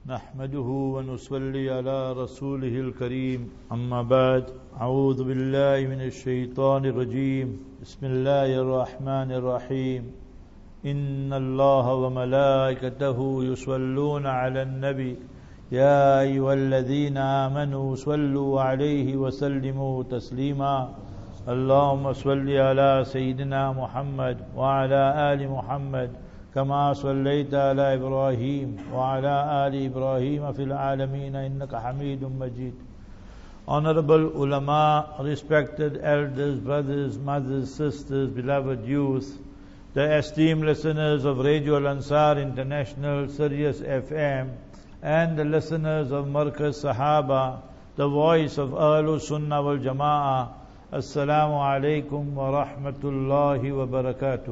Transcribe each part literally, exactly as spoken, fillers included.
نحمده ونصلي على رسوله الكريم أما بعد أعوذ بالله من الشيطان الرجيم بسم الله الرحمن الرحيم إن الله وملائكته يصلون على النبي يا أيها الذين آمنوا صلوا عليه وسلموا تسليما اللهم صل على سيدنا محمد وعلى آل محمد كما صليت على إبراهيم وعلى آل إبراهيم في العالمين إنك حميد مجيد. Honorable ulama, respected elders, brothers, mothers, sisters, beloved youth, the esteemed listeners of Radio Al-Ansar International, Sirius F M, and the listeners of Markaz Sahaba, the voice of Ahlul Sunnah wal Jama'ah, Assalamu alaikum wa rahmatullahi wa barakatuh.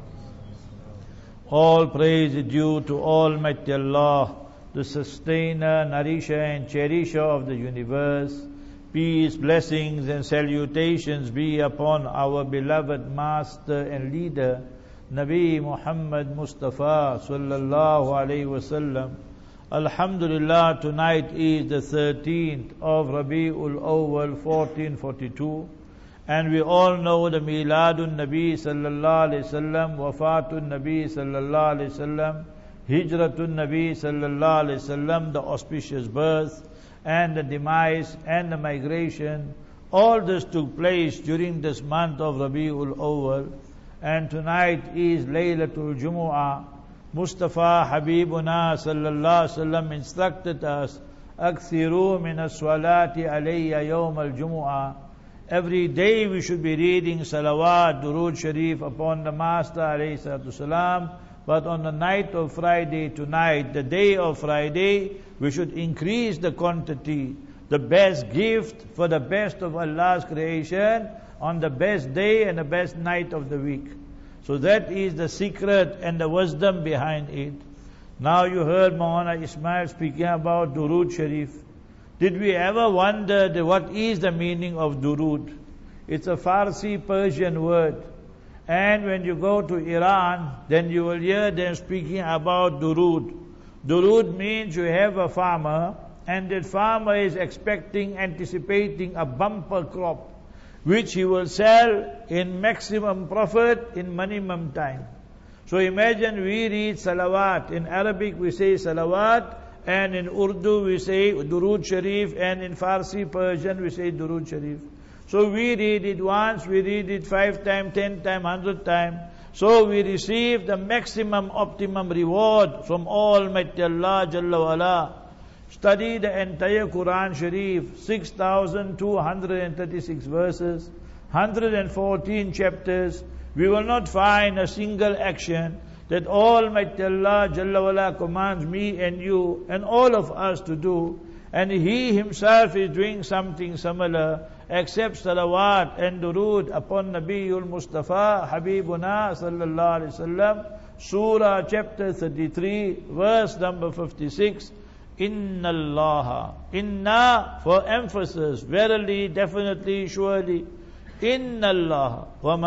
All praise is due to Almighty Allah, the sustainer, nourisher and cherisher of the universe. Peace, blessings and salutations be upon our beloved master and leader, Nabi Muhammad Mustafa sallallahu alayhi wasallam. Alhamdulillah, tonight is the thirteenth of Rabi'ul Awwal fourteen forty-two. And we all know the Miladun Nabi sallallahu alayhi wasallam, Wafatun Nabi sallallahu alayhi wasallam, Hijratun Nabi sallallahu alayhi wasallam, the auspicious birth and the demise and the migration. All this took place during this month of Rabi'ul Awwal. And tonight is Laylatul Jumu'ah. Mustafa Habibuna sallallahu alayhi wasallam instructed us, Akthiru min as-salati alayya yawm al-Jumu'ah. Every day we should be reading salawat, durood sharif upon the Master alayhi salatu salam. But on the night of Friday tonight, the day of Friday, we should increase the quantity. The best gift for the best of Allah's creation on the best day and the best night of the week. So that is the secret and the wisdom behind it. Now you heard Maulana Ismail speaking about durood sharif. Did we ever wonder that what is the meaning of durood? It's a Farsi Persian word. And when you go to Iran, then you will hear them speaking about durood. Durood means you have a farmer, and that farmer is expecting, anticipating a bumper crop, which he will sell in maximum profit in minimum time. So imagine we read salawat. In Arabic we say salawat, and in Urdu we say durood sharif, and in Farsi Persian we say durood sharif. So we read it once, we read it five times, ten times, hundred times. So we receive the maximum optimum reward from Almighty Allah Jalla wa Ala. Study the entire Quran Sharif, six thousand two hundred thirty-six verses, one hundred fourteen chapters. We will not find a single action that Almighty Allah Jalla wa Ala commands me and you and all of us to do, and He Himself is doing something similar, except salawat and durood upon Nabiul Mustafa Habibuna sallallahu alayhi wasallam. Surah chapter thirty-three, verse number fifty-six. Inna Allah, inna for emphasis, verily, definitely, surely. Inna Allah wa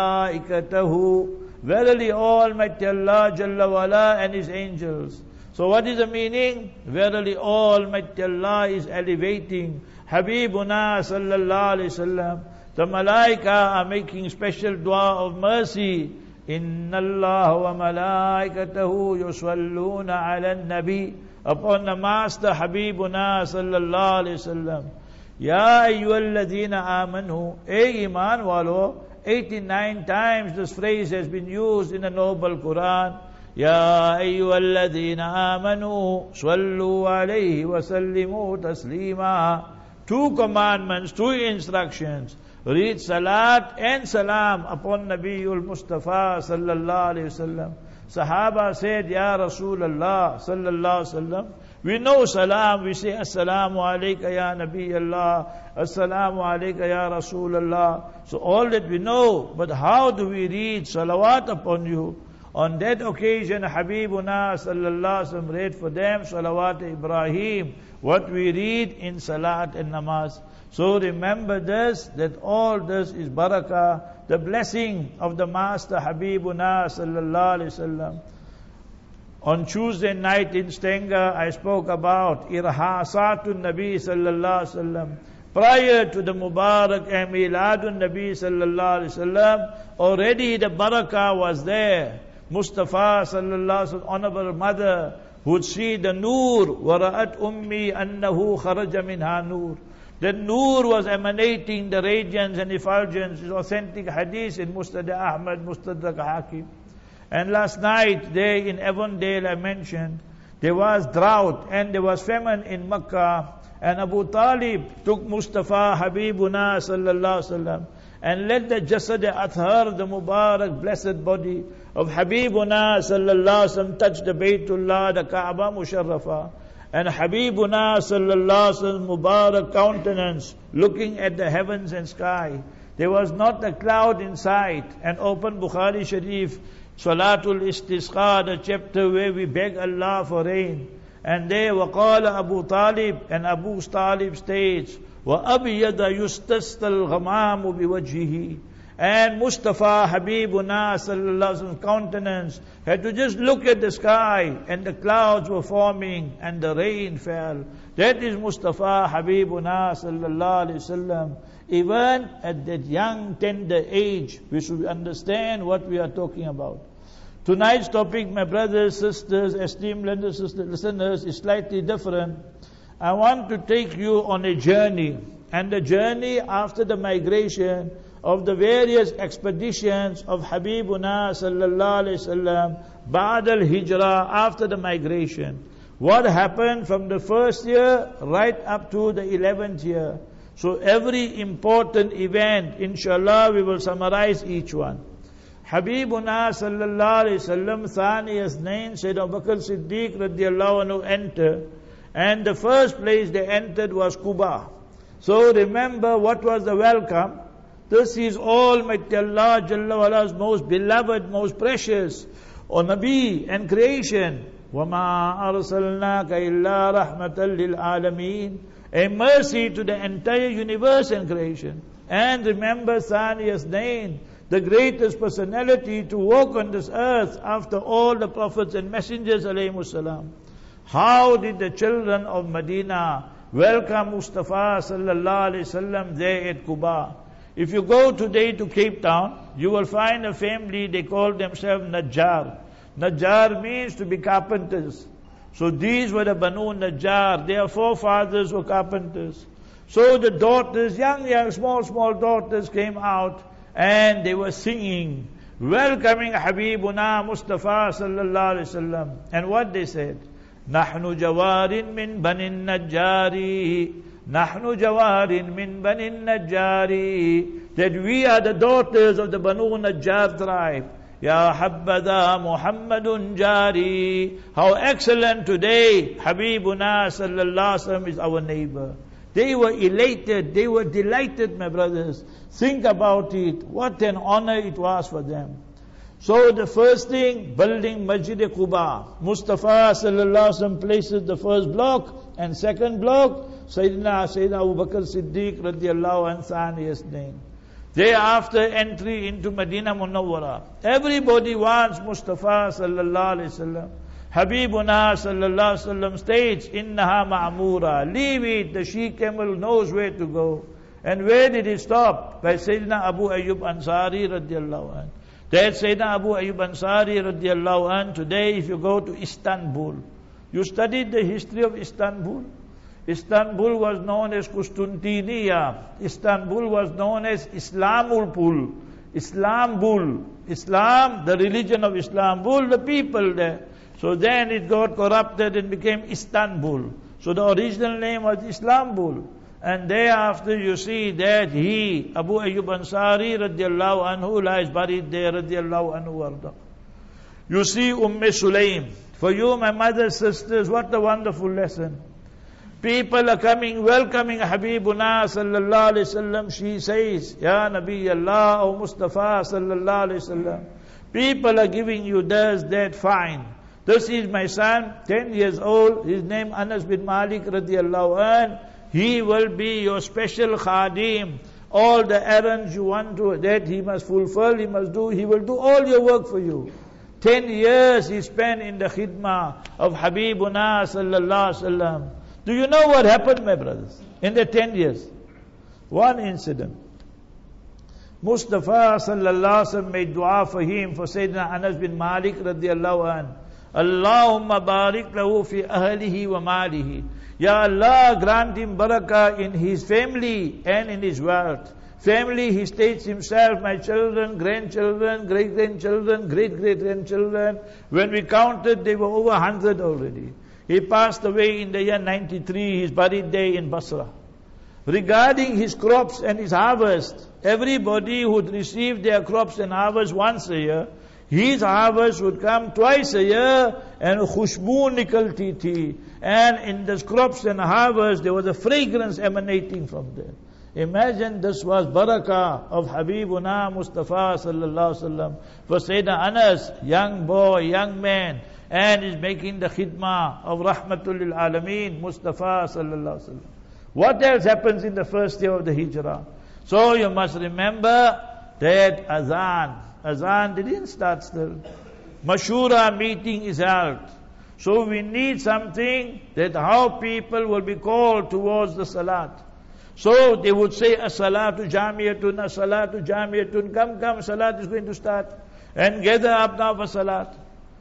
malaikatahu, verily Almighty Allah Jalla wa Ala and His angels. So what is the meaning? Verily Almighty Allah is elevating Habibuna sallallahu alayhi wasallam. The malaika are making special dua of mercy. Inna Allah wa malaikatahu yusalluna ala nabi, upon the Master Habibuna sallallahu alayhi wasallam. Ya ayyuhalladhina amanu, ay iman walo. eighty-nine times this phrase has been used in the noble Quran. Ya ayyuhalladhina amanu sallu alayhi wa sallimu taslima. Two commandments, two instructions. Read salat and salam upon Nabiul Mustafa sallallahu alayhi wasallam. Sahaba said, Ya Rasulullah sallallahu alayhi wasallam, we know salam, we say assalamu alayka ya Nabi Allah, assalamu alayka ya Rasulullah. So all that we know, but how do we read salawat upon you? On that occasion, Habibuna sallallahu alaihi wasallam read for them salawat Ibrahim, what we read in salat and namaz. So remember this, that all this is barakah, the blessing of the Master Habibuna sallallahu alaihi wasallam. On Tuesday night in Stenga, I spoke about Irhasatun Nabi sallallahu alaihi wasallam. Prior to the Mubarak and Miladun Nabi sallallahu alaihi wasallam, already the barakah was there. Mustafa sallallahu alaihi wasallam, honorable mother, would see the nur. Wara'at ummi annahu kharaja minha nur. The nur was emanating, the radiance and effulgence. It's authentic hadith in Musnad Ahmad, Mustadrak Hakim. And last night, there in Avondale, I mentioned, there was drought and there was famine in Makkah. And Abu Talib took Mustafa Habibuna sallallahu alaihi wasallam and let the Jasad Athar, the Mubarak blessed body of Habibuna sallallahu alaihi wasallam, touch the Baytullah, the Kaaba Musharrafa. And Habibuna sallallahu alaihi wasallam Mubarak countenance looking at the heavens and sky. There was not a cloud in sight. And open Bukhari Sharif, Salatul Istisqa, the chapter where we beg Allah for rain. And there وَقَالَ Abu Talib, and Abu Talib states, وَأَبْيَدَ يُسْتَسْتَ الْغَمَامُ بِوَجْهِهِ. And Mustafa Habibuna sallallahu alaihi wasallam countenance had to just look at the sky and the clouds were forming and the rain fell. That is Mustafa Habibuna sallallahu alaihi wasallam. Even at that young tender age, we should understand what we are talking about. Tonight's topic, my brothers, sisters, esteemed listeners, is slightly different. I want to take you on a journey, and the journey after the migration of the various expeditions of Habibuna sallallahu alaihi wasallam, Ba'd al-Hijrah, after the migration. What happened from the first year right up to the eleventh year. So every important event, inshallah, we will summarize each one. Habibuna sallallahu alayhi wasallam, Thani Asnain, Sayyid Abu Bakr Siddiq radiallahu anhu entered. And the first place they entered was Quba. So remember what was the welcome. This is Almighty Allah Jalla wa'ala's most beloved, most precious, O Nabi and creation. وَمَا أَرْسَلْنَاكَ إِلَّا رَحْمَةً لِلْعَالَمِينَ. A mercy to the entire universe and creation. And remember Thani Asnain, the greatest personality to walk on this earth after all the prophets and messengers alayhimus salam. How did the children of Medina welcome Mustafa sallallahu alayhi wasallam there at Quba? If you go today to Cape Town, you will find a family, they call themselves Najjar. Najjar means to be carpenters. So these were the Banu Najjar, their forefathers were carpenters. So the daughters, young, young, small, small daughters came out and they were singing, welcoming Habibuna Mustafa sallallahu alaihi wasallam. And what they said? Nahnu jawarin min banin najjari. Nahnu jawarin min banin najjari. That we are the daughters of the Banu Najjar tribe. Ya habbada Muhammadun jari. How excellent today Habibuna sallallahu alaihi wasallam is our neighbor. They were elated, they were delighted, my brothers. Think about it, what an honor it was for them. So the first thing, building Masjid Quba. Mustafa sallallahu alaihi wasallam places the first block, and second block, Sayyidina, Sayyidina Abu Bakr Siddiq radiallahu anhu Thani Asnain. Thereafter entry into Medina Munawwara. Everybody wants Mustafa sallallahu alaihi wasallam. Habibuna sallallahu alaihi wasallam states, Innaha ma'amura. Leave it, the she-camel knows where to go. And where did it stop? By Sayyidina Abu Ayyub Ansari radiallahu anhu. That Sayyidina Abu Ayyub Ansari radiallahu anhu, today if you go to Istanbul, you studied the history of Istanbul. Istanbul was known as Constantinople. Istanbul was known as Islamulpul. Islambul. Islam, the religion of Islambul, the people there. So then it got corrupted and became Istanbul. So the original name was Islambul. And thereafter you see that he, Abu Ayyub Ansari radiallahu anhu, lies buried there radiallahu anhu warda. You see Umm Sulaim. For you, my mother's sisters, what a wonderful lesson. People are coming, welcoming Habibuna sallallahu alayhi wasallam. She says, Ya Nabi Allah, O Mustafa sallallahu alayhi wasallam. People are giving you this, that, fine. This is my son, ten years old. His name Anas bin Malik radiallahu anhu. He will be your special khadim. All the errands you want to, that he must fulfill, he must do, he will do all your work for you. Ten years he spent in the khidmah of Habibuna sallallahu alaihi wasallam. Do you know what happened, my brothers, in the ten years? One incident. Mustafa sallallahu alaihi wasallam made dua for him, for Sayyidina Anas bin Malik radiyallahu an. Allahumma barik lahu fi ahlihi wa malihi. Ya Allah, grant him barakah in his family and in his wealth. Family, he states himself, my children, grandchildren, great-grandchildren, great-great-grandchildren. When we counted, they were over one hundred already. He passed away in the year ninety-three. He's buried there in Basra. Regarding his crops and his harvest, everybody would receive their crops and harvest once a year. His harvest would come twice a year, and khushbu nikalti thi. And in the crops and harvest, there was a fragrance emanating from there. Imagine this was barakah of Habibuna Mustafa sallallahu alaihi wasallam. For Sayyidina Anas, young boy, young man, and is making the khidmah of Rahmatul lil Alameen, Mustafa sallallahu alaihi wasallam. What else happens in the first year of the Hijrah? So you must remember that Azan, Azan didn't start still. Mashura meeting is held. So we need something that how people will be called towards the Salat. So they would say, as-salatu jamiyatun, as-salatu jamiyatun, come, come, Salat is going to start. And gather up now for Salat.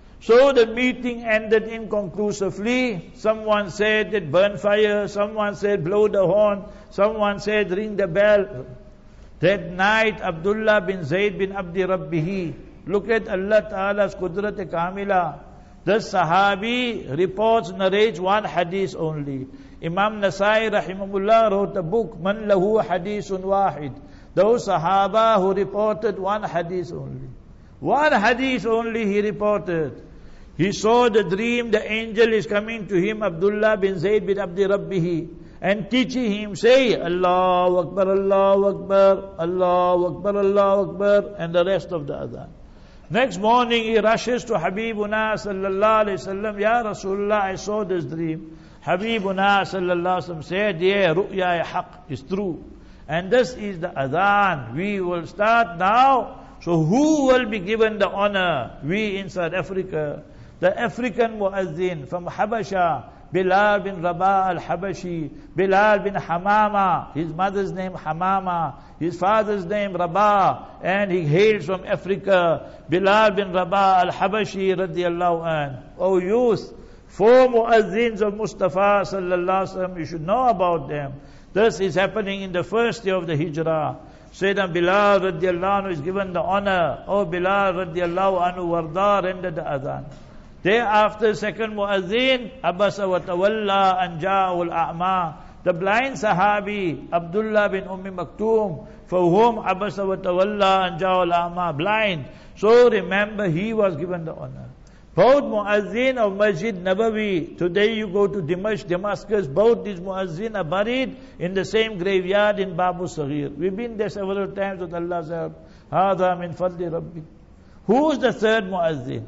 So the meeting ended inconclusively. Someone said that burn fire, someone said blow the horn, someone said ring the bell. That night, Abdullah bin Zayd bin Abdi Rabbihi, look at Allah Ta'ala's Qudrat Kamila. The Sahabi reports, narrates one hadith only. Imam Nasai rahimahullah wrote a book, Man lahu hadithun wahid. Those Sahaba who reported one hadith only. One hadith only he reported. He saw the dream, the angel is coming to him, Abdullah bin Zayd bin Abdi Rabbihi, and teaching him, say, Allahu Akbar, Allahu Akbar, Allahu Akbar, Allahu Akbar, and the rest of the adhan. Next morning he rushes to Habibuna sallallahu alayhi wasallam, Ya Rasulullah, I saw this dream. Habibuna sallallahu alayhi wasallam said, yeah, ru'ya haq, is true. And this is the adhan. We will start now. So who will be given the honor? We in South Africa. The African muazzin from Habasha, Bilal bin Rabah al-Habashi, Bilal bin Hamama, his mother's name Hamama, his father's name Rabah, and he hails from Africa, Bilal bin Rabah al-Habashi radiyallahu an. Oh youth, four muazzins of Mustafa sallallahu alaihi wasallam, you should know about them. This is happening in the first year of the Hijrah. Sayyidina Bilal radiallahu anhu is given the honor. Oh Bilal radiallahu anhu warda rendered the adhan. Thereafter, second muazzin, Abasa wa tawalla an ja'ul a'ma. The blind Sahabi, Abdullah bin Ummi Maktoum, for whom Abasa wa tawalla an ja'ul a'ma, blind. So remember, he was given the honor. Both muazzin of Masjid Nabawi, today you go to Dimashq, Damascus, both these muazzin are buried in the same graveyard in Babu Saghir. We've been there several times with Allah's help. Hada min fadli Rabbi. Who is the third muazzin?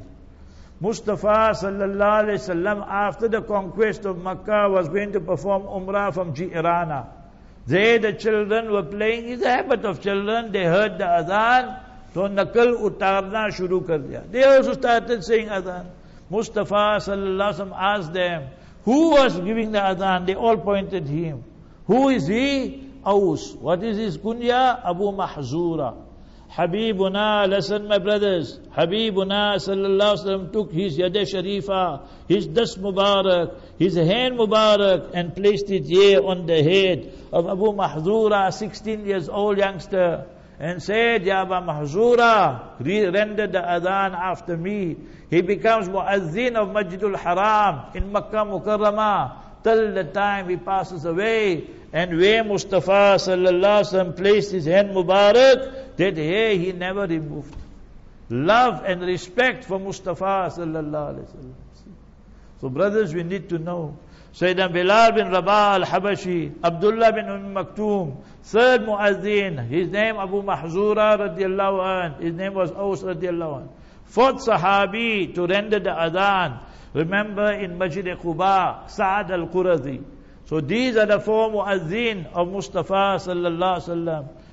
Mustafa sallallahu alayhi wasallam, after the conquest of Makkah, was going to perform Umrah from Ji'rana. There the children were playing. It's the habit of children. They heard the adhan. So nakal utarna shuru kar diya. They also started saying adhan. Mustafa sallallahu alaihi wasallam asked them, who was giving the adhan? They all pointed to him. Who is he? Aus. What is his kunya? Abu Mahzura. Habibuna, listen my brothers. Habibuna sallallahu alaihi wasallam took his yad sharifa, his das mubarak, his hand mubarak, and placed it here on the head of Abu Mahzura, sixteen years old youngster, and said, Ya Aba Mahzura, render the adhan after me. He becomes muazzin of Masjidul Haram in Makkah Mukarramah till the time he passes away. And where Mustafa sallallahu alaihi wasallam placed his hand mubarak, that hair he never removed. Love and respect for Mustafa sallallahu alaihi wasallam. So brothers, we need to know. Sayyidina Bilal bin Rabah al-Habashi, Abdullah bin Umm Maktoum, third muazzin, his name Abu Mahzura radiyallahu anh, his name was Aus radiyallahu anh. Fourth sahabi to render the adhan, remember in Masjid Quba, Sa'ad al-Qurazi. So these are the four muazzin of Mustafa sallallahu alaihi wasallam.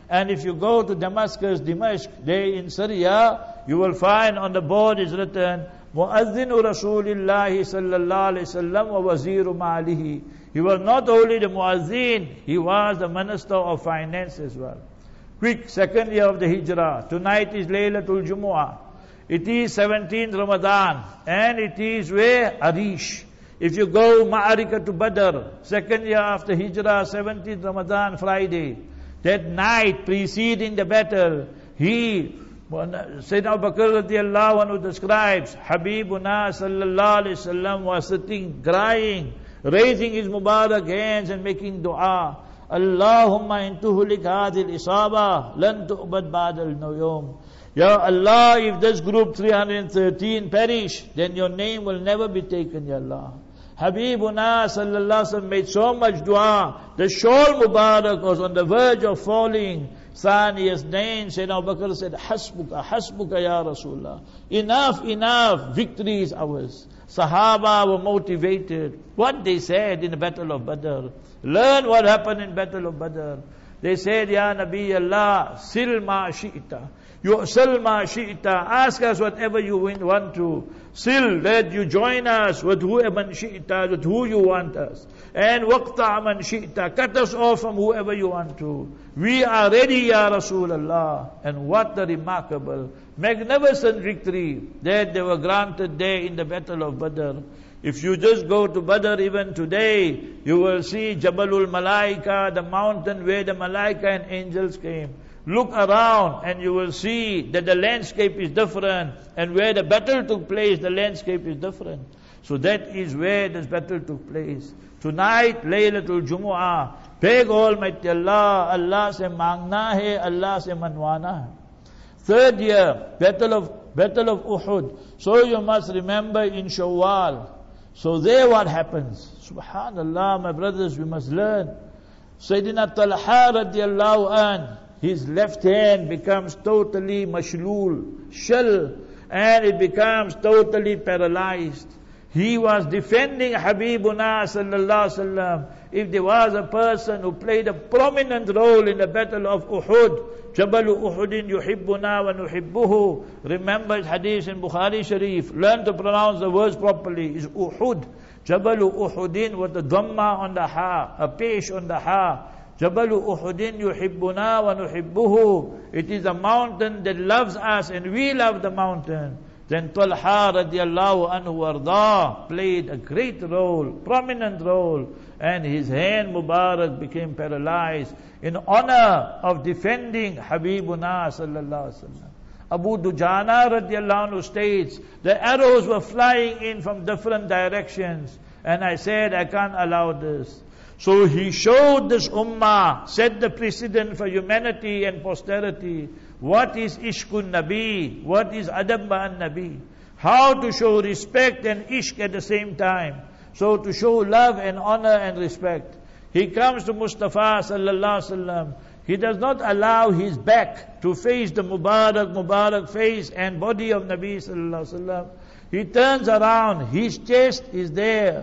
And if you go to Damascus, Dimashq, there in Syria, you will find on the board is written, Mu'adhdhinu Rasulillahi sallallahu alayhi wasallam wa waziru ma'alihi. He was not only the Mu'adhdhin, he was the Minister of Finance as well. Quick, second year of the Hijrah. Tonight is Laylatul Jumu'ah. It is seventeenth Ramadan. And it is where? Arish. If you go Ma'arika to Badr, second year after Hijrah, seventeenth Ramadan, Friday. That night preceding the battle, he, Sayyidina Abu Bakr radiallahu anhu describes, Habibuna sallallahu alayhi wasallam was sitting, crying, raising his Mubarak hands and making dua. Allahumma intuhulik hadil isaba, lan tu'bad ba'dal nuyum. Ya Allah, if this group three hundred thirteen perish, then your name will never be taken, Ya Allah. Habibuna sallallahu alaihi wasallam made so much dua. The shawl Mubarak was on the verge of falling. Thaniya's name, Sayyidina Abu Bakr said, Hasbuka, Hasbuka ya Rasulullah. Enough, enough, victory is ours. Sahaba were motivated. What they said in the Battle of Badr. Learn what happened in Battle of Badr. They said, Ya Nabi Allah, sil ma shi'ita. You sil ma shi'ita. Ask us whatever you want to. Sil, let you join us with whoever shi'ita, with who you want us. And waqta' man shi'ita. Cut us off from whoever you want to. We are ready, Ya Rasulullah. And what a remarkable, magnificent victory that they were granted there in the Battle of Badr. If you just go to Badr even today, you will see Jabalul Malaika, the mountain where the Malaika and angels came. Look around and you will see that the landscape is different. And where the battle took place, the landscape is different. So that is where this battle took place. Tonight, Laylatul Jumu'ah. Beg Almighty Allah, Allah se mangna hai, Allah se manwana hai. Third year, Battle of, Battle of Uhud. So you must remember in Shawwal. So there what happens? Subhanallah, my brothers, we must learn. Sayyidina Talha radiallahu an, his left hand becomes totally mashlul, shell, and it becomes totally paralyzed. He was defending Habibuna sallallahu alaihi wasallam. If there was a person who played a prominent role in the Battle of Uhud, Jabalu Uhudin yuhibbuna wa nuhibbuhu. Remember hadith in Bukhari Sharif. Learn to pronounce the words properly. Is Uhud. Jabalu Uhudin with the dhamma on the ha, a pesh on the ha. Jabalu Uhudin yuhibbuna wa nuhibbuhu. It is a mountain that loves us and we love the mountain. Then Talha radiallahu anhu warda played a great role, prominent role, and his hand Mubarak became paralyzed in honor of defending Habibuna sallallahu alaihi wasallam. Abu Dujana radiallahu anhu states, the arrows were flying in from different directions, and I said, I can't allow this. So he showed this ummah, set the precedent for humanity and posterity. What is Ishqun Nabi? What is Adab Ma'an Nabi? How to show respect and ishq at the same time. So to show love and honor and respect. He comes to Mustafa sallallahu alaihi wasallam. He does not allow his back to face the Mubarak, Mubarak face and body of Nabi sallallahu alaihi wasallam. He turns around. His chest is there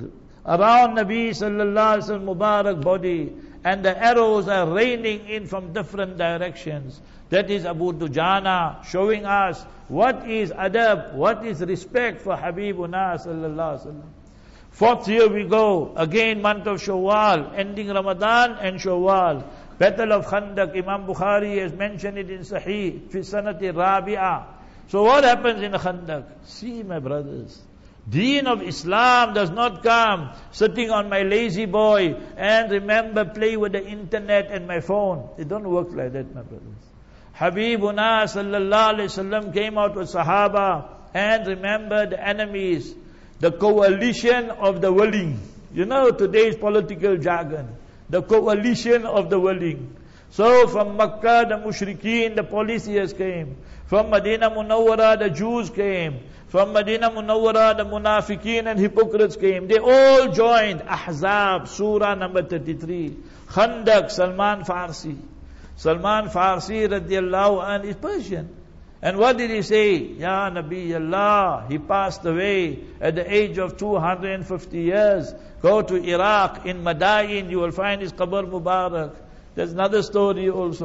around Nabi sallallahu alaihi wasallam Mubarak body, and the arrows are raining in from different directions. That is Abu Dujana showing us what is adab, what is respect for Habibuna sallallahu alaihi wasallam. Fourth year we go, again month of Shawwal, ending Ramadan and Shawwal. Battle of Khandaq, Imam Bukhari has mentioned it in Sahih, fi sanati rabi'ah. So what happens in Khandaq? See my brothers, Deen of Islam does not come sitting on my lazy boy and remember play with the internet and my phone. It don't work like that, my brothers. Habibuna sallallahu alaihi wasallam came out with Sahaba and remember the enemies, the coalition of the willing. You know today's political jargon, the coalition of the willing. So from Makkah the mushrikeen, the polytheists came. From Medina Munawwara the Jews came. From Medina Munawwara the munafiqeen and hypocrites came. They all joined Ahzab, Surah number thirty-three. Khandaq, Salman Farsi. Salman Farsi radiallahu anh is Persian. And what did he say? Ya Nabi Allah, he passed away at the age of two hundred fifty years. Go to Iraq, in Madain, you will find his qabr Mubarak. There's another story also.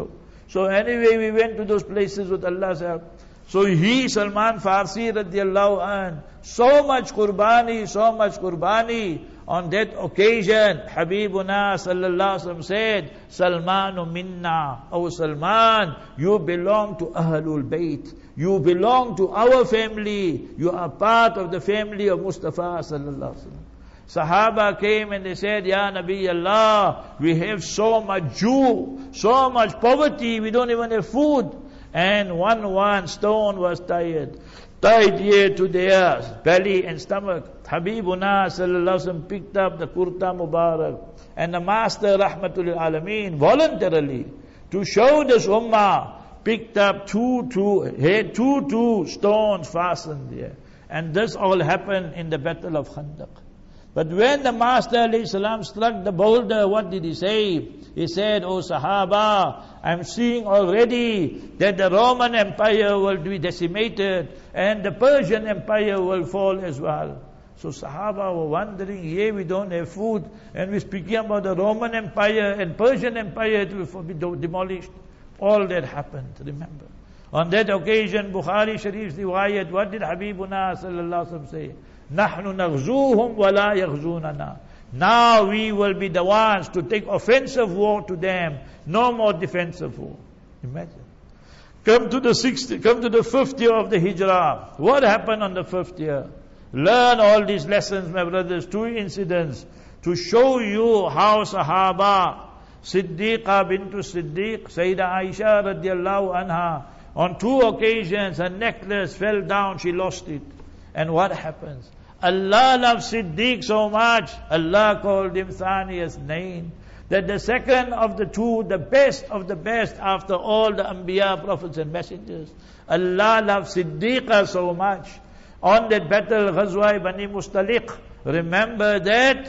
So anyway, we went to those places with Allah's help. So he, Salman Farsi radiallahu anh, so much qurbani, so much qurbani. On that occasion, Habibuna sallallahu alaihi wasallam said, Salmanu minna. Oh Salman, you belong to Ahlul Bayt. You belong to our family. You are part of the family of Mustafa sallallahu alaihi wasallam. Sahaba came and they said, Ya Nabi Allah, we have so much Jew, so much poverty, we don't even have food. And one one stone was tied, tied here to their belly and stomach. Habibuna sallallahu alaihi wasallam picked up the kurta Mubarak, and the Master Rahmatul Alameen voluntarily, to show this ummah, picked up two, two, had two, two stones fastened there. And this all happened in the Battle of Khandaq. But when the Master alayhi salam struck the boulder, what did he say? He said, O Sahaba, I'm seeing already that the Roman Empire will be decimated and the Persian Empire will fall as well. So Sahaba were wondering, here we don't have food and we're speaking about the Roman Empire and Persian Empire to be demolished. All that happened, remember. On that occasion, Bukhari Sharif's riwayat, what did Habibuna sallallahu alaihi wasallam say? نَحْنُ نَغْزُوهُمْ وَلَا يَغْزُونَنَا. Now we will be the ones to take offensive war to them. No more defensive war. Imagine. Come to the sixth, come to the fifth year of the Hijrah. What happened on the fifth year? Learn all these lessons, my brothers. Two incidents to show you how Sahaba, Siddiqa bintu Siddiq, Sayyidah Aisha radiallahu anha, on two occasions her necklace fell down, she lost it. And what happens? Allah loves Siddiq so much, Allah called him Thani Asnain, that the second of the two, the best of the best after all the Anbiya, prophets and messengers. Allah loves Siddiqa so much. On that battle, Ghazwa Bani Mustaliq, remember that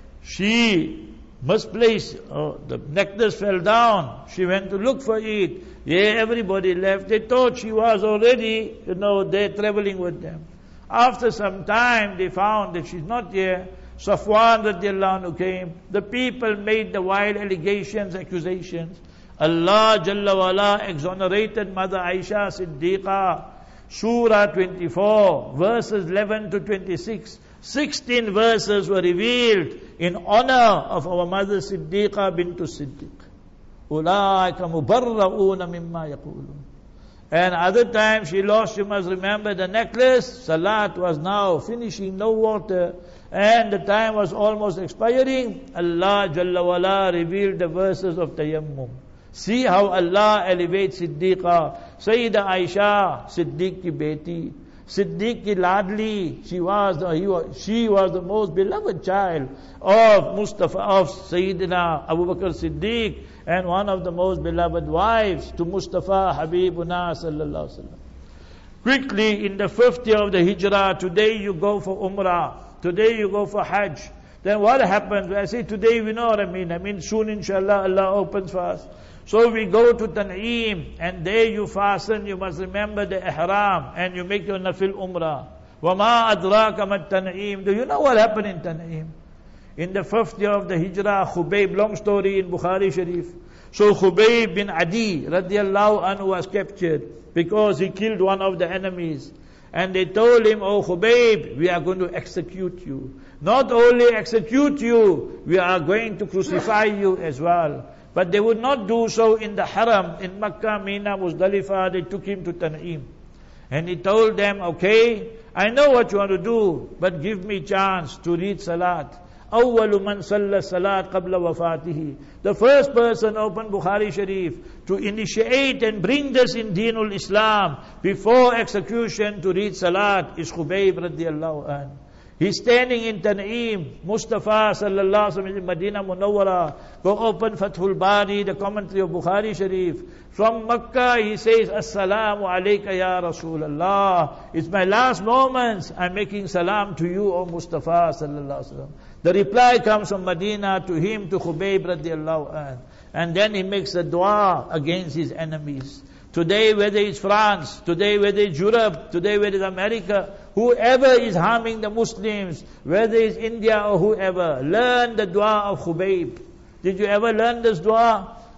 she misplaced, oh, the necklace fell down. She went to look for it. Yeah, everybody left. They thought she was already, you know, there traveling with them. After some time, they found that she's not here. Safwan radiallahu anhu came. The people made the wild allegations, accusations. Allah Jalla wala exonerated Mother Aisha Siddiqa. Surah twenty-four, verses eleven to twenty-six. sixteen verses were revealed in honor of our Mother Siddiqa bintu Siddiq. Ulaika mubarra'una mimma yaqulun. And other times she lost, you must remember, the necklace. Salat was now finishing, no water. And the time was almost expiring. Allah Jalla wala revealed the verses of Tayammum. See how Allah elevates Siddiqa. Sayyidah Aisha, Siddiq ki beti. Siddiq ki ladli. She was the, he was, she was the most beloved child of Mustafa, of Sayyidina Abu Bakr Siddiq, and one of the most beloved wives to Mustafa Habibuna sallallahu alaihi wasallam. Quickly, in the fifth year of the Hijrah, today you go for Umrah, today you go for Hajj. Then what happens? I say today, we know what I mean. I mean soon inshallah Allah opens for us. So we go to Tan'im, and there you fasten, you must remember the ihram, and you make your nafil umrah. وَمَا أَدْرَاكَ مَا التَّنْعِيمِ. Do you know what happened in Tan'im? In the fifth year of the Hijrah, Khubayb, long story in Bukhari Sharif. So Khubayb bin Adi radiallahu anhu was captured because he killed one of the enemies. And they told him, Oh Khubayb, we are going to execute you. Not only execute you, we are going to crucify you as well. But they would not do so in the Haram, in Makkah, Mina, Muzdalifah. They took him to Tan'im. And he told them, okay, I know what you want to do, but give me chance to read Salat. أول من صلى الصلاة قبل وفاته. The first person opened Bukhari Sharif to initiate and bring this in Deenul Islam before execution to read Salat is Khubayb radiallahu anhu. He's standing in Tan'im. Mustafa sallallahu alaihi wasallam in Medina Munawwara. Go open Fathul Bari, the commentary of Bukhari Sharif. From Makkah he says, Assalamu alayka ya Rasulallah. It's my last moments. I'm making salam to you, O Mustafa sallallahu alaihi wasallam. The reply comes from Medina to him, to Khubayb radiallahu anhu. And then he makes a dua against his enemies. Today, whether it's France, today, whether it's Europe, today, whether it's America, whoever is harming the Muslims, whether it's India or whoever, learn the dua of Khubayb. Did you ever learn this dua?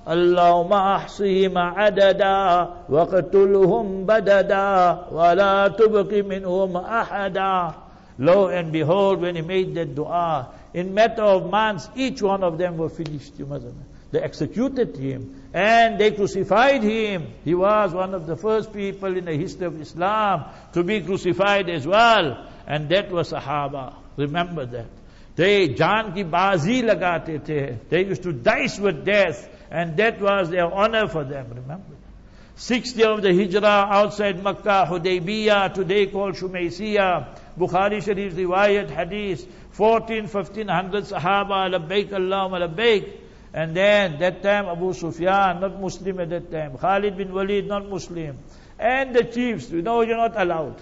Allahumma ahsihim adada waqtulhum badada wa la tubqi minhum ahada. Lo and behold, when he made that dua, in matter of months, each one of them were finished. You must remember. They executed him and they crucified him. He was one of the first people in the history of Islam to be crucified as well. And that was Sahaba. Remember that. They jaan ki bazi lagate the. They used to dice with death, and that was their honor for them. Remember. Sixth year of the Hijrah, outside Makkah, Hudaybiyah, today called Shumaysiyah. Bukhari Sharif riwayat hadith. Fourteen, fifteen hundred Sahaba, labbaik Allahumma labbaik. And then that time Abu Sufyan, not Muslim at that time. Khalid bin Walid, not Muslim. And the chiefs, you know, you're not allowed.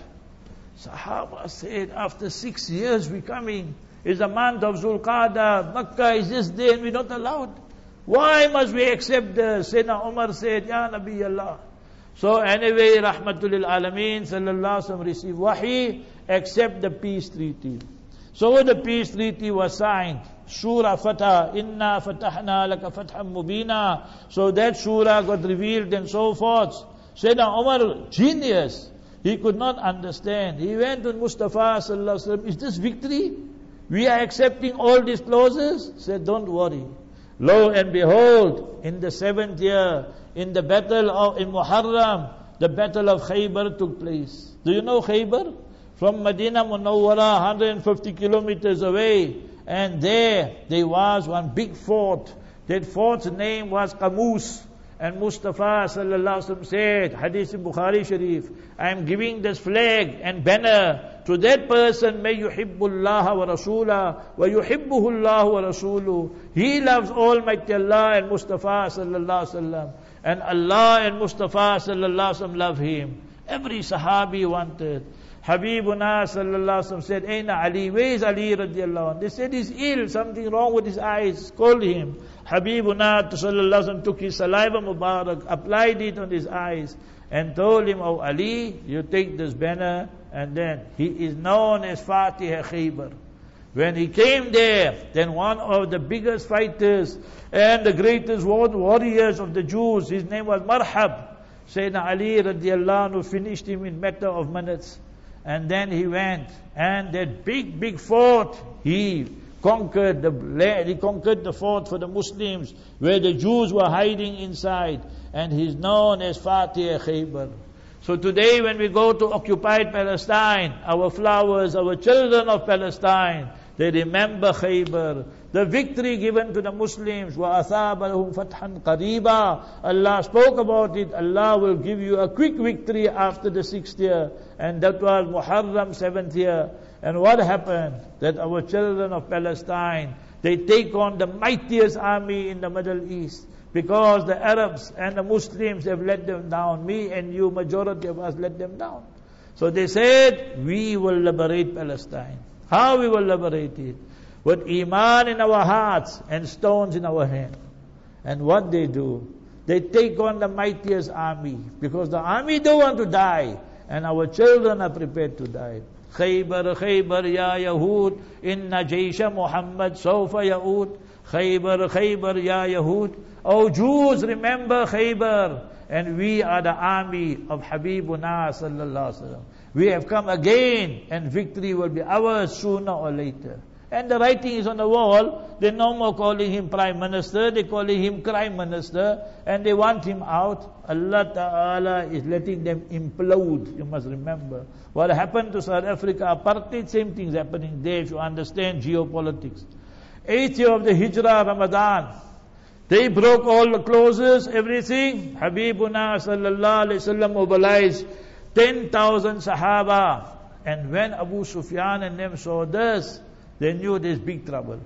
Sahaba said, after six years we coming. It's a month of Zulqa'dah. Makkah is just there and we're not allowed. Why must we accept this? Sayyidina Umar said, Ya Nabi Allah. So anyway, Rahmatul lil Alameen, sallallahu alaihi wasallam received wahi, accept the peace treaty. So when the peace treaty was signed, Surah Fatah, Inna Fatahna Laka Fatham Mubina. So that surah got revealed and so forth. Sayyidina Umar, genius. He could not understand. He went to Mustafa sallallahu alaihi wasallam, is this victory? We are accepting all these clauses? Said, don't worry. Lo and behold, in the seventh year, in the battle of in Muharram, the battle of Khaybar took place. Do you know Khaybar? From Medina Munawwara, one hundred fifty kilometers away. And there, there was one big fort. That fort's name was Qamus. And Mustafa sallallahu alaihi wasallam said, Hadith in Bukhari Sharif, I am giving this flag and banner to that person, may yuhibbullaha wa rasulah, wa yuhibbuhullahu wa rasuluh. He loves Almighty Allah and Mustafa sallallahu alaihi wasallam. And Allah and Mustafa sallallahu alaihi wasallam love him. Every Sahabi wanted. Habibuna sallallahu alaihi wasallam said, Aina Ali, where is Ali radiallahu anh? They said he's ill, something wrong with his eyes. Call him. Habibuna sallallahu alaihi wasallam took his saliva mubarak, applied it on his eyes, and told him, Oh Ali, you take this banner, and then he is known as Fatih Khaybar. When he came there, then one of the biggest fighters and the greatest warriors of the Jews, his name was Marhab. Sayyidina Ali radiallahu anhu finished him in matter of minutes. And then he went, and that big, big fort, he conquered the he conquered the fort for the Muslims, where the Jews were hiding inside, and he's known as Fatih Khaybar. So today, when we go to occupied Palestine, our flowers, our children of Palestine, they remember Khaybar, the victory given to the Muslims. وَأَثَابَ لَهُمْ فَتْحًا قَرِيبًا. Allah spoke about it. Allah will give you a quick victory after the sixth year. And that was Muharram, seventh year. And what happened? That our children of Palestine, they take on the mightiest army in the Middle East. Because the Arabs and the Muslims have let them down. Me and you, majority of us, let them down. So they said, we will liberate Palestine. How we will liberate it? With Iman in our hearts and stones in our hand. And what they do? They take on the mightiest army. Because the army don't want to die. And our children are prepared to die. Khaybar, Khaybar, ya Yahud, inna jaysha Muhammad sawfa yaud. Khaybar, Khaybar, ya Yahud. Oh Jews, remember Khaybar. And we are the army of Habibuna sallallahu alaihi wasallam. We have come again, and victory will be ours sooner or later. And the writing is on the wall. They're no more calling him Prime Minister, they're calling him Crime Minister, and they want him out. Allah Ta'ala is letting them implode. You must remember. What happened to South Africa, apartheid, same thing is happening there if you understand geopolitics. Eighth year of the Hijrah, Ramadan. They broke all the clauses, everything. Habibuna sallallahu alayhi wasallam mobilized ten thousand Sahaba. And when Abu Sufyan and them saw this, they knew there's big trouble.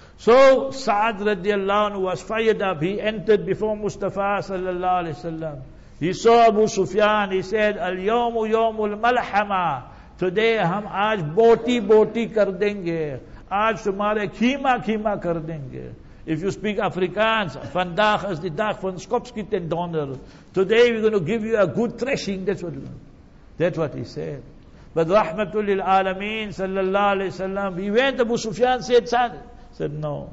So Sa'ad radiallahu anhu was fired up. He entered before Mustafa sallallahu alayhi wasallam. He saw Abu Sufyan. He said, Al-yawmu yawmul malhama. Today hum aaj boti boti kar denge. Aaj tumhare khima khima kar denge. If you speak Afrikaans, vandaag is die dag van skopskiet en donder. Today we're going to give you a good thrashing. That's what, that's what he said. But Rahmatul lil Alameen sallallahu alayhi wasallam, he went, Abu Sufyan said, son, said no.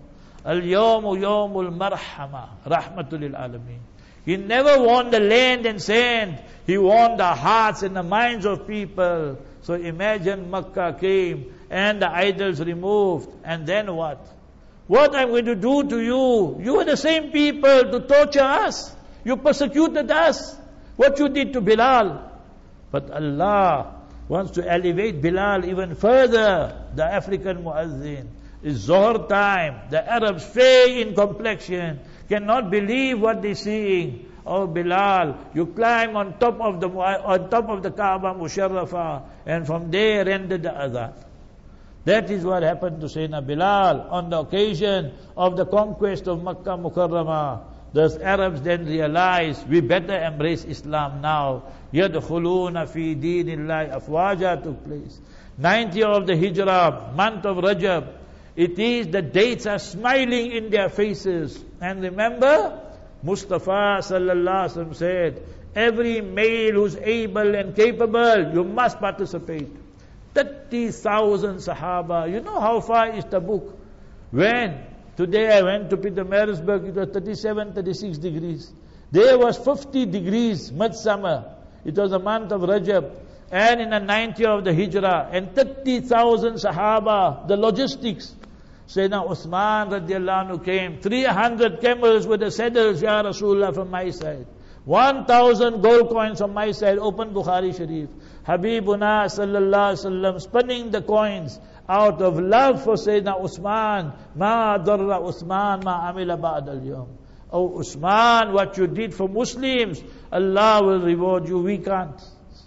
Al-yawmu yawmul marhama, rahmatul lil alameen. He never won the land and sand. He won the hearts and the minds of people. So imagine Makkah came and the idols removed. And then what? What I'm going to do to you? You are the same people to torture us. You persecuted us. What you did to Bilal. But Allah wants to elevate Bilal even further. The African Muazzin. It's Zohar time. The Arabs, fair in complexion, cannot believe what they're seeing. Oh Bilal, you climb on top of the on top of the Kaaba Musharrafa, and from there render the adhan. That is what happened to Sayyidina Bilal on the occasion of the conquest of Makkah Mukarramah. The Arabs then realized, we better embrace Islam now. Yadkhuluna fi dinillahi afwaja took place. Ninth year of the Hijrah, month of Rajab. It is the dates are smiling in their faces. And remember, Mustafa sallallahu alaihi wasallam said, every male who's able and capable, you must participate. thirty thousand Sahaba. You know how far is Tabuk? When? Today I went to Pietermaritzburg, it was thirty-seven, thirty-six degrees. There was fifty degrees, midsummer. It was the month of Rajab. And in the ninth year of the Hijrah, and thirty thousand Sahaba, the logistics. Sayyidina Uthman radiallahu anhu came, three hundred camels with the saddles, Ya Rasulullah, from my side. one thousand gold coins from my side, open Bukhari Sharif. Habibuna sallallahu alaihi wasallam spinning the coins out of love for Sayyidina Uthman. Ma darra Uthman ma amila ba'd al-yawm. Oh Uthman, what you did for Muslims, Allah will reward you, we can't.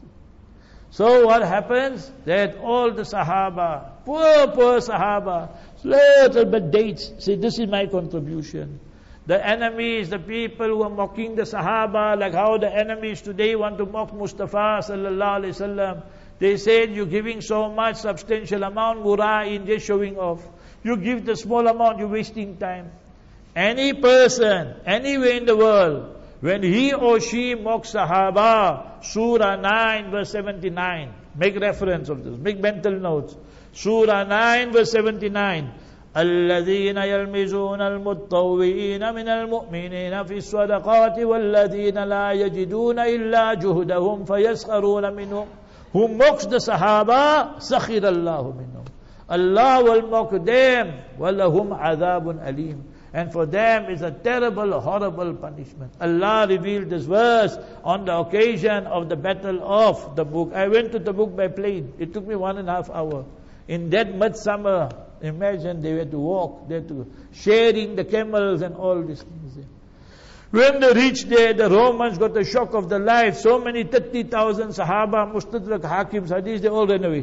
So what happens? That all the Sahaba, poor, poor Sahaba, little bit dates, say this is my contribution. The enemies, the people who are mocking the Sahaba, like how the enemies today want to mock Mustafa sallallahu alaihi wasallam. They said, you're giving so much substantial amount, mura'in, just showing off. You give the small amount, you're wasting time. Any person, anywhere in the world, when he or she mocks Sahaba, Surah nine verse seventy-nine, make reference of this, make mental notes. Surah nine verse seventy-nine. الذين يلمزون المتطوعين من المؤمنين في الصدقات والذين لا يجدون إلا جهدهم فيسخرون منهم. Who mocks the Sahaba, سخر الله منهم. Allah will mock them. وَلَهُمْ عَذَابٌ أَلِيمٌ. And for them is a terrible, horrible punishment. Allah revealed this verse on the occasion of the battle of Tabuk. I went to Tabuk by plane. It took me one and a half hour. In that midsummer, imagine they had to walk, they had to sharing the camels and all these things there. When they reached there, the Romans got the shock of their life. So many thirty thousand Sahaba, Mustadrak, Hakim's Hadith, they all ran away.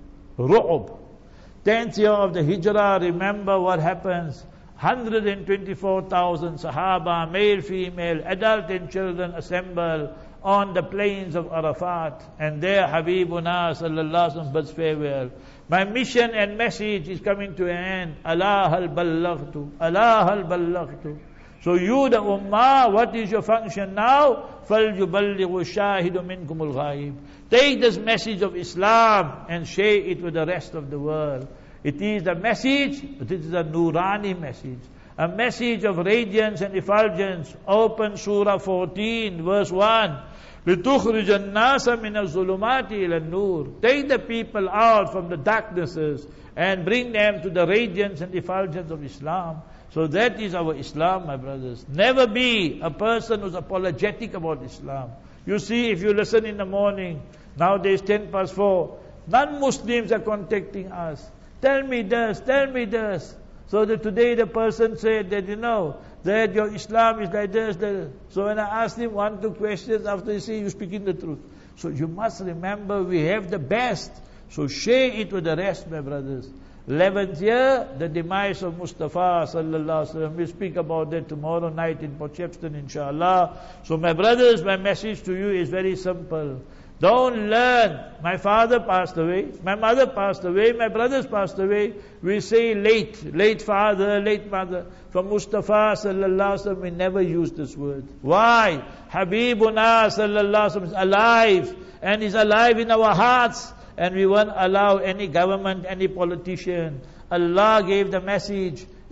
Ru'ub. Tenth year of the Hijrah, remember what happens. one hundred twenty-four thousand Sahaba, male, female, adult and children assemble on the plains of Arafat. And there Habibuna sallallahu alaihi wasallam bids farewell. My mission and message is coming to an end. Allah hal ballaghtu. Allah hal ballaghtu. So you the ummah, what is your function now? فَلْيُبَلِّغُ الشَّاهِدُ مِنْكُمُ الْغَائِبِ. Take this message of Islam and share it with the rest of the world. It is the message, but it is a Nurani message. A message of radiance and effulgence. Open Surah fourteen, verse one. لِتُخْرِجَ النَّاسَ مِنَ الظُّلُمَاتِ إِلَى النُّورِ. Take the people out from the darknesses and bring them to the radiance and effulgence of Islam. So that is our Islam, my brothers. Never be a person who's apologetic about Islam. You see, if you listen in the morning, nowadays ten past four, non-Muslims are contacting us. Tell me this, tell me this. So that today the person said that, you know, that your Islam is like this, that. So when I asked him one, two questions, after he said, you're speaking the truth. So you must remember, we have the best. So share it with the rest, my brothers. Eleventh year, the demise of Mustafa sallallahu alaihi wasallam. We'll speak about that tomorrow night in Port Shepstone, inshallah. So my brothers, my message to you is very simple. Don't learn. My father passed away, my mother passed away, my brothers passed away. We say late, late father, late mother. For Mustafa sallallahu alaihi wasallam, we never use this word. Why? Habibuna sallallahu alaihi wasallam is alive, and is alive in our hearts. And we won't allow any government, any politician. Allah gave the message,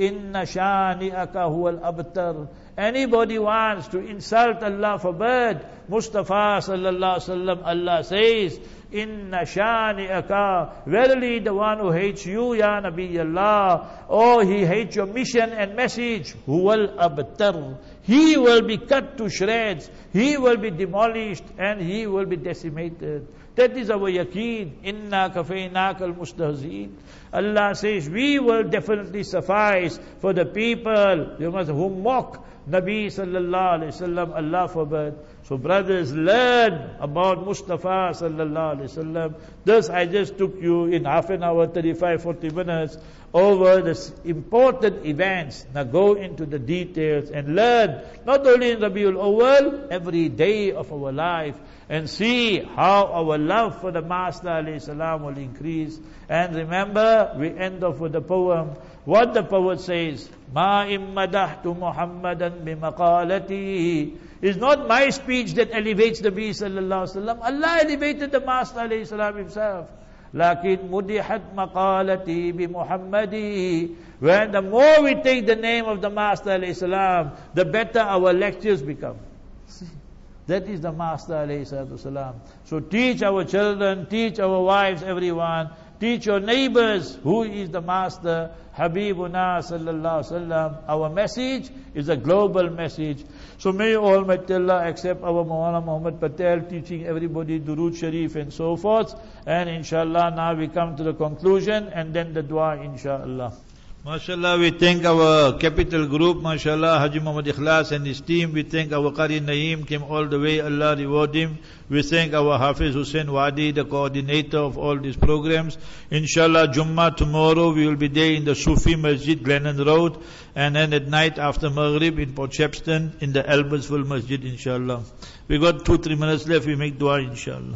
Inna shani'aka huwal abtar. Anybody wants to insult Allah, forbid. Mustafa sallallahu alaihi wasallam, Allah says, Inna shani'aka, verily the one who hates you, Ya Nabi Allah, oh, he hates your mission and message, huwal abtar. He will be cut to shreds, he will be demolished, and he will be decimated. That is our yaqeen. Inna kafaynaka al-mustahzeen. Allah says, we will definitely suffice for the people who mock Nabi sallallahu alayhi wasallam. Allah forbid. So brothers, learn about Mustafa sallallahu alayhi wasallam. Thus I just took you in half an hour, thirty-five, forty minutes over the important events. Now go into the details and learn, not only in Rabiul Awwal, every day of our life, and see how our love for the Master alayhi salam will increase. And remember, we end off with the poem. What the poet says, Ma immadahtu Muhammadan bimaqalati. It's not my speech that elevates the Nabi sallallahu alaihi wasallam. Allah elevated the Master alayhi salam himself. Lakin mudihat maqalati bi Muhammadi. When the more we take the name of the Master alayhi salam, the better our lectures become. See? That is the Master alayhi salam. So teach our children, teach our wives, everyone. Teach your neighbors who is the Master, Habibuna sallallahu alaihi wasallam. Our message is a global message. So may Almighty Allah accept our Maulana Muhammad Patel teaching everybody Durood Sharif and so forth. And inshallah now we come to the conclusion and then the dua inshallah. MashaAllah, we thank our capital group, MashaAllah, Haji Muhammad Ikhlas and his team. We thank our Qari Naeem, came all the way, Allah reward him. We thank our Hafiz Hussain Wadi, the coordinator of all these programs. Inshallah, Jummah tomorrow, we will be there in the Sufi Masjid, Glennon Road. And then at night after Maghrib in Port Shepston, in the Albersville Masjid, inshallah. We got two, three minutes left, we make dua, inshallah.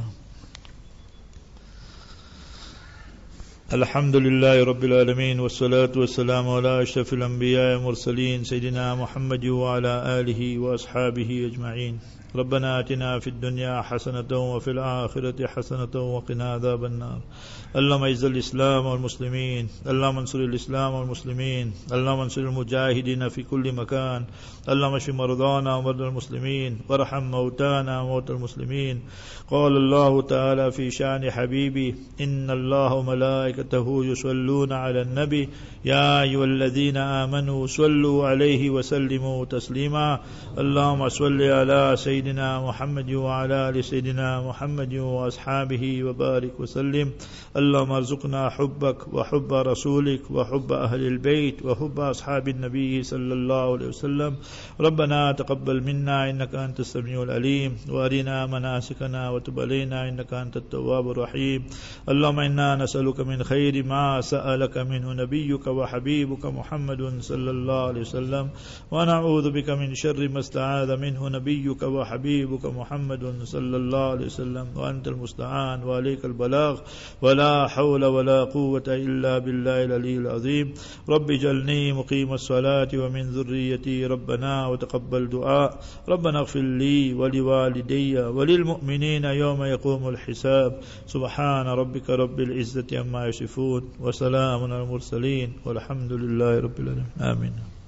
Alhamdulillah Rabbil Alameen, wassalatu wassalamu ala ashrafil anbiya wa mursaleen, Sayyidina Muhammad wa ala alihi wa ashabihi ajma'een. ربنا آتنا في الدنيا حسنة وفي الآخرة حسنة وقنا عذاب النار. اللهم اعز الإسلام والمسلمين، اللهم انصر الإسلام والمسلمين، اللهم انصر المجاهدين في كل مكان، اللهم اشف مرضانا ومرضى المسلمين، وارحم موتانا وموتى المسلمين. قال الله تعالى في شأن حبيبي إن الله وملائكته يصلون على النبي يا أيها الذين آمنوا صلوا عليه وسلموا تسليما. اللهم صل على سيدنا محمد وعلى آل سيدنا محمد وأصحابه وبارك وسلم. اللهم ارزقنا حبك وحب رسولك وحب أهل البيت وحب أصحاب النبي صلى الله عليه وسلم. ربنا تقبل منا إنك أنت السميع العليم وأرنا مناسكنا وتب علينا إنك أنت التواب الرحيم. اللهم إنا نسألك من خير ما سألك منه نبيك وحبيبك محمد صلى الله عليه وسلم، ونعوذ بك من شر ما استعاذ منه نبيك وحبيبك محمد صلى الله عليه وسلم، وأنت المستعان وعليك البلاغ ولا حول ولا قوة إلا بالله العلي العظيم. رب اجعلني مقيم الصلاة ومن ذريتي ربنا وتقبل دعاء. ربنا اغفر لي ولوالدي وللمؤمنين يوم يقوم الحساب. سبحان ربك رب العزة عما يصفون وسلام على المرسلين والحمد لله رب العالمين. آمين.